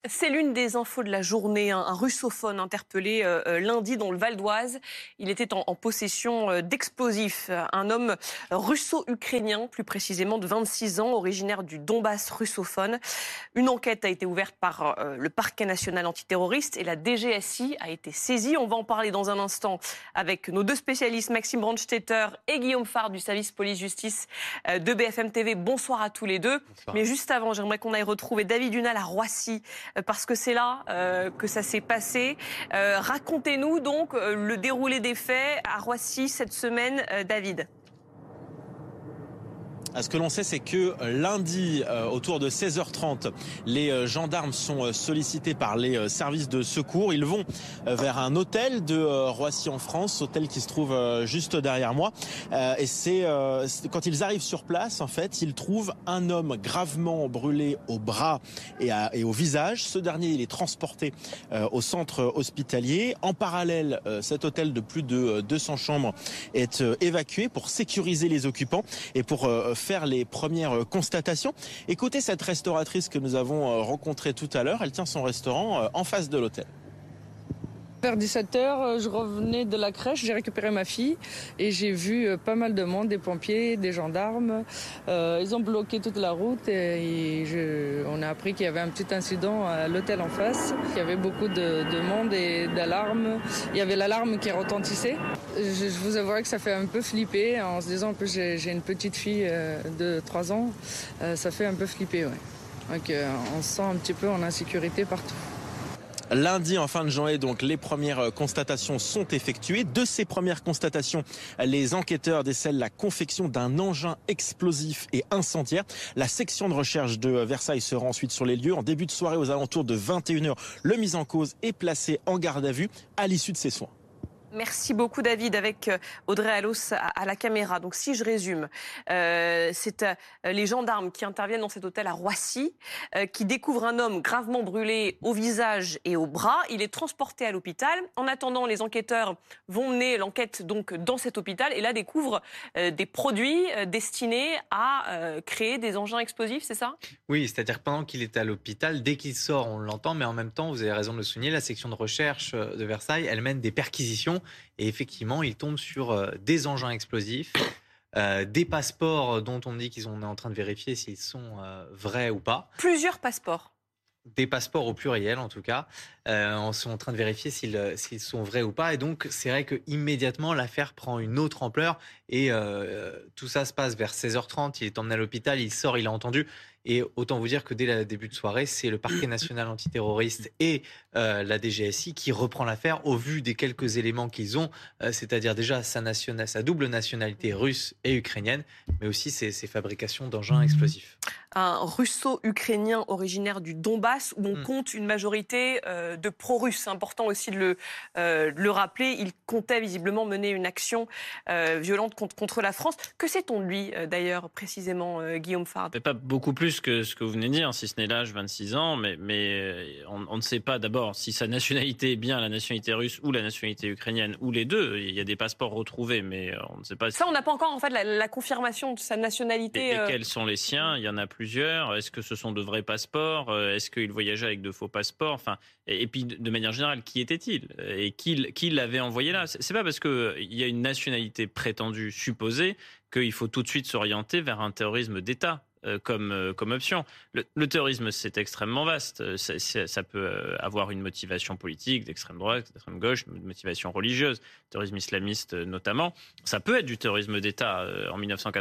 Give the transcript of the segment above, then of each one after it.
C'est l'une des infos de la journée. Un russophone interpellé lundi dans le Val d'Oise. Il était en possession d'explosifs. Un homme russo-ukrainien, plus précisément de 26 ans, originaire du Donbass russophone. Une enquête a été ouverte par le parquet national antiterroriste et la DGSI a été saisie. On va en parler dans un instant avec nos deux spécialistes, Maxime Brandstetter et Guillaume Fard du service police-justice de BFM TV. Bonsoir à tous les deux. Bonsoir. Mais juste avant, j'aimerais qu'on aille retrouver David Hunal à Roissy. Parce que c'est là que ça s'est passé. Racontez-nous donc le déroulé des faits à Roissy cette semaine, David. Ce que l'on sait, c'est que lundi, autour de 16h30, les gendarmes sont sollicités par les services de secours. Ils vont vers un hôtel de Roissy en France, hôtel qui se trouve juste derrière moi. Et c'est quand ils arrivent sur place, en fait, ils trouvent un homme gravement brûlé au bras et au visage. Ce dernier, il est transporté au centre hospitalier. En parallèle, cet hôtel de plus de 200 chambres est évacué pour sécuriser les occupants et pour faire les premières constatations. Écoutez cette restauratrice que nous avons rencontrée tout à l'heure. Elle tient son restaurant en face de l'hôtel. Vers 17h, je revenais de la crèche, j'ai récupéré ma fille et j'ai vu pas mal de monde, des pompiers, des gendarmes. Ils ont bloqué toute la route et on a appris qu'il y avait un petit incident à l'hôtel en face. Il y avait beaucoup de monde et d'alarmes. Il y avait l'alarme qui retentissait. Je vous avouerai que ça fait un peu flipper en se disant que j'ai une petite fille de 3 ans. Ça fait un peu flipper, ouais. Donc on se sent un petit peu en insécurité partout. Lundi, en fin de journée, donc, les premières constatations sont effectuées. De ces premières constatations, les enquêteurs décèlent la confection d'un engin explosif et incendiaire. La section de recherche de Versailles sera ensuite sur les lieux. En début de soirée, aux alentours de 21h, le mis en cause est placé en garde à vue à l'issue de ses soins. Merci beaucoup David, avec Audrey Allos à la caméra. Donc si je résume, c'est les gendarmes qui interviennent dans cet hôtel à Roissy, qui découvrent un homme gravement brûlé au visage et au bras. Il est transporté à l'hôpital. En attendant, les enquêteurs vont mener l'enquête donc dans cet hôpital et là découvrent des produits destinés à créer des engins explosifs, c'est ça ? Oui, c'est-à-dire pendant qu'il est à l'hôpital, dès qu'il sort, on l'entend, mais en même temps, vous avez raison de le souligner, la section de recherche de Versailles, elle mène des perquisitions. Et effectivement, il tombe sur des engins explosifs, des passeports dont on dit qu'on est en train de vérifier s'ils sont vrais ou pas. Plusieurs passeports. Des passeports au pluriel en tout cas. On est en train de vérifier s'ils sont vrais ou pas. Et donc, c'est vrai qu'immédiatement, l'affaire prend une autre ampleur. Et tout ça se passe vers 16h30. Il est emmené à l'hôpital, il sort, il a entendu. Et autant vous dire que dès le début de soirée, c'est le parquet national antiterroriste et la DGSI qui reprend l'affaire au vu des quelques éléments qu'ils ont, c'est-à-dire déjà sa double nationalité russe et ukrainienne, mais aussi ses fabrications d'engins explosifs. Un russo-ukrainien originaire du Donbass, où on compte une majorité de pro-russes. C'est important aussi de le rappeler. Il comptait visiblement mener une action violente contre la France. Que sait-on de lui, d'ailleurs, précisément, Guillaume Fard ? Pas beaucoup plus que ce que vous venez de dire, si ce n'est l'âge, 26 ans, mais on ne sait pas d'abord si sa nationalité est bien la nationalité russe ou la nationalité ukrainienne, ou les deux. Il y a des passeports retrouvés, mais on ne sait pas. Ça, on n'a pas encore en fait la confirmation de sa nationalité. Et quels sont les siens ? Il y en a plusieurs. Est-ce que ce sont de vrais passeports ? Est-ce qu'il voyageait avec de faux passeports ? Enfin, et puis de manière générale, qui était-il ? Et qui l'avait envoyé là ? C'est pas parce qu'il y a une nationalité prétendue supposée qu'il faut tout de suite s'orienter vers un terrorisme d'État. Comme option. Le terrorisme, c'est extrêmement vaste. Ça peut avoir une motivation politique d'extrême droite, d'extrême gauche, une motivation religieuse, terrorisme islamiste notamment. Ça peut être du terrorisme d'État. En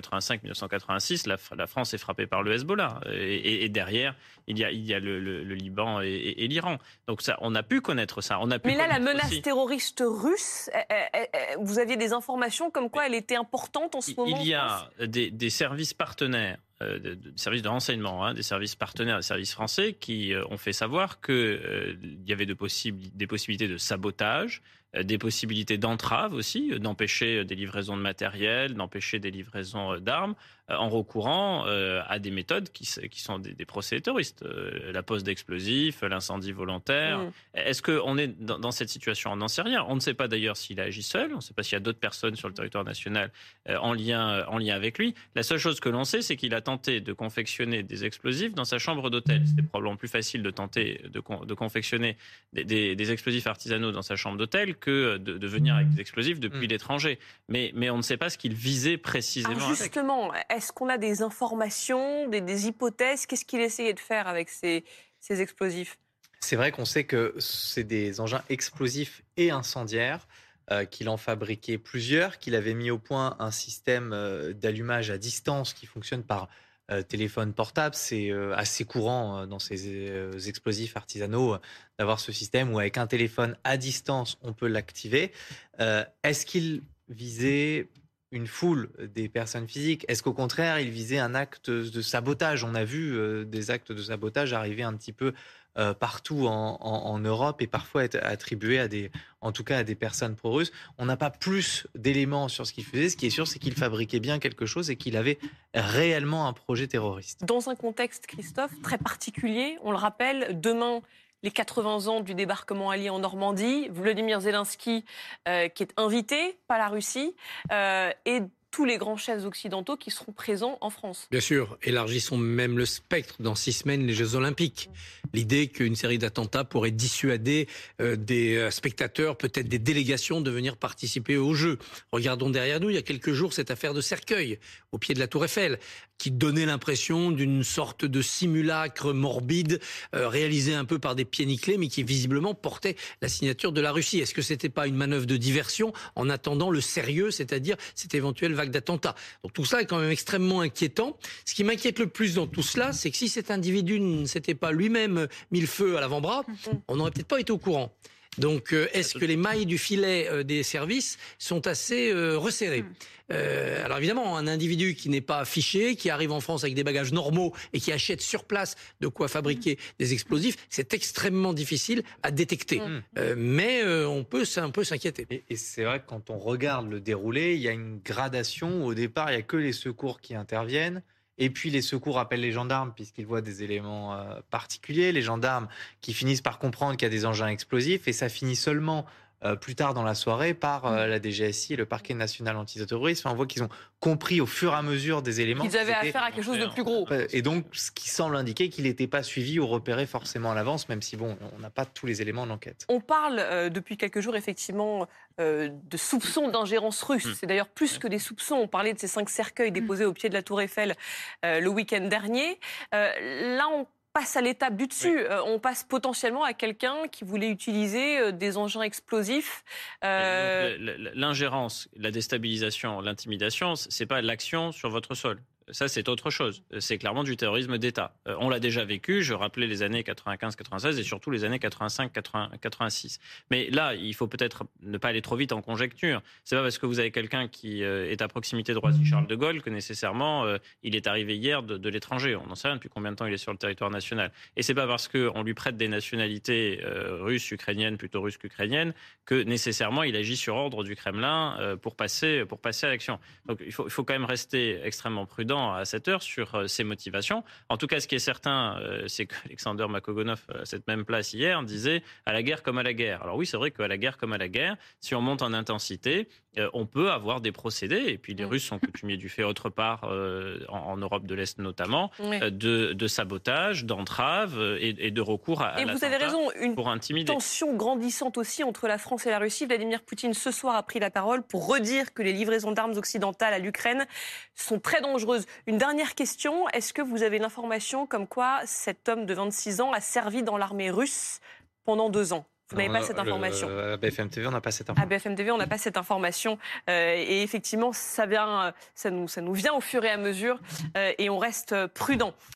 1985-1986, la France est frappée par le Hezbollah. Et derrière, il y a le Liban et l'Iran. Donc ça, on a pu connaître ça. Mais là, la menace terroriste russe, vous aviez des informations comme quoi elle était importante en ce moment ? Il y a des services partenaires, des services de renseignement, des services partenaires, des services français qui ont fait savoir qu'il y avait des possibilités de sabotage des possibilités d'entrave aussi, d'empêcher des livraisons de matériel, d'empêcher des livraisons d'armes, en recourant à des méthodes qui sont des procédés terroristes. La pose d'explosifs, l'incendie volontaire. Est-ce qu'on est dans cette situation? On n'en sait rien. On ne sait pas d'ailleurs s'il a agi seul. On ne sait pas s'il y a d'autres personnes sur le territoire national en lien avec lui. La seule chose que l'on sait, c'est qu'il a tenté de confectionner des explosifs dans sa chambre d'hôtel. C'était probablement plus facile de tenter de confectionner des explosifs artisanaux dans sa chambre d'hôtel que de venir avec des explosifs depuis l'étranger. Mais on ne sait pas ce qu'il visait précisément. Alors justement, est-ce qu'on a des informations, des hypothèses? Qu'est-ce qu'il essayait de faire avec ces explosifs? C'est vrai qu'on sait que c'est des engins explosifs et incendiaires, qu'il en fabriquait plusieurs, qu'il avait mis au point un système d'allumage à distance qui fonctionne par téléphone portable. C'est assez courant dans ces explosifs artisanaux d'avoir ce système où avec un téléphone à distance, on peut l'activer. Est-ce qu'il visait une foule des personnes physiques? Est-ce qu'au contraire, il visait un acte de sabotage? On a vu des actes de sabotage arriver un petit peu partout en Europe et parfois être attribués en tout cas à des personnes pro-russes. On n'a pas plus d'éléments sur ce qu'il faisait. Ce qui est sûr, c'est qu'il fabriquait bien quelque chose et qu'il avait réellement un projet terroriste. Dans un contexte, Christophe, très particulier, on le rappelle, demain, les 80 ans du débarquement allié en Normandie, Volodymyr Zelensky qui est invité par la Russie et tous les grands chefs occidentaux qui seront présents en France. Bien sûr, élargissons même le spectre. Dans 6 semaines, les Jeux Olympiques. L'idée qu'une série d'attentats pourrait dissuader des spectateurs, peut-être des délégations, de venir participer aux Jeux. Regardons derrière nous, il y a quelques jours, cette affaire de cercueil au pied de la Tour Eiffel, qui donnait l'impression d'une sorte de simulacre morbide, réalisé un peu par des pieds nickelés, mais qui visiblement portait la signature de la Russie. Est-ce que c'était pas une manœuvre de diversion en attendant le sérieux, c'est-à-dire cette éventuelle vague d'attentats? Donc tout ça est quand même extrêmement inquiétant. Ce qui m'inquiète le plus dans tout cela, c'est que si cet individu ne s'était pas lui-même mis le feu à l'avant-bras, on n'aurait peut-être pas été au courant. Donc, est-ce que les mailles du filet des services sont assez resserrées? Alors évidemment, un individu qui n'est pas fiché, qui arrive en France avec des bagages normaux et qui achète sur place de quoi fabriquer des explosifs, c'est extrêmement difficile à détecter. Mais on peut un peu s'inquiéter. Et c'est vrai que quand on regarde le déroulé, il y a une gradation. Au départ, il n'y a que les secours qui interviennent. Et puis les secours appellent les gendarmes puisqu'ils voient des éléments particuliers. Les gendarmes qui finissent par comprendre qu'il y a des engins explosifs et ça finit seulement plus tard dans la soirée par la DGSI et le parquet national antiterroriste. Enfin, on voit qu'ils ont compris au fur et à mesure des éléments. Qu'ils avaient affaire à quelque chose de plus gros. Et donc, ce qui semble indiquer qu'il n'était pas suivi ou repéré forcément à l'avance, même si, bon, on n'a pas tous les éléments d'enquête. On parle depuis quelques jours, effectivement, de soupçons d'ingérence russe. C'est d'ailleurs plus que des soupçons. On parlait de ces 5 cercueils déposés au pied de la Tour Eiffel le week-end dernier. Là, on passe à l'étape du dessus. On passe potentiellement à quelqu'un qui voulait utiliser des engins explosifs. L'ingérence, la déstabilisation, l'intimidation, c'est pas l'action sur votre sol. Ça, c'est autre chose. C'est clairement du terrorisme d'État. On l'a déjà vécu, je rappelais les années 95-96 et surtout les années 85-86. Mais là, il faut peut-être ne pas aller trop vite en conjecture. C'est pas parce que vous avez quelqu'un qui est à proximité de Roissy-Charles de Gaulle que nécessairement il est arrivé hier de l'étranger. On n'en sait rien depuis combien de temps il est sur le territoire national. Et c'est pas parce qu'on lui prête des nationalités russes, ukrainiennes, plutôt russes qu'ukrainiennes, que nécessairement il agit sur ordre du Kremlin pour passer à l'action. Donc il faut quand même rester extrêmement prudent à cette heure sur ses motivations. En tout cas, ce qui est certain, c'est qu'Alexander Makogonov, à cette même place hier, disait « à la guerre comme à la guerre ». Alors oui, c'est vrai qu'à la guerre comme à la guerre, si on monte en intensité, on peut avoir des procédés, et puis les Russes sont coutumiers du fait autre part, en Europe de l'Est notamment, de sabotage, d'entrave et de recours à et vous avez raison, une pour intimider. Tension grandissante aussi entre la France et la Russie. Vladimir Poutine, ce soir, a pris la parole pour redire que les livraisons d'armes occidentales à l'Ukraine sont très dangereuses. Une dernière question, est-ce que vous avez l'information comme quoi cet homme de 26 ans a servi dans l'armée russe pendant 2 ans? Vous n'avez pas cette information. À BFM TV, on n'a pas cette information. À BFM TV, on n'a pas cette information. Et effectivement, ça nous vient au fur et à mesure et on reste prudent.